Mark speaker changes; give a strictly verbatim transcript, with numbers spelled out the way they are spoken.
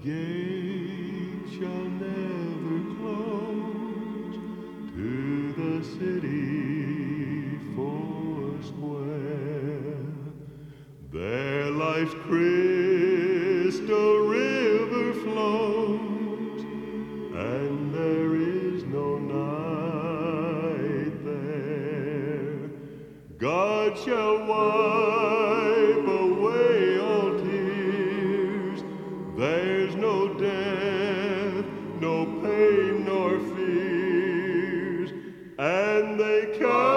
Speaker 1: gate shall never close to the city four square. There life's crystal river flows, and there is no night there. God shall wipe away all tears. There's no death, no pain nor fears, and they come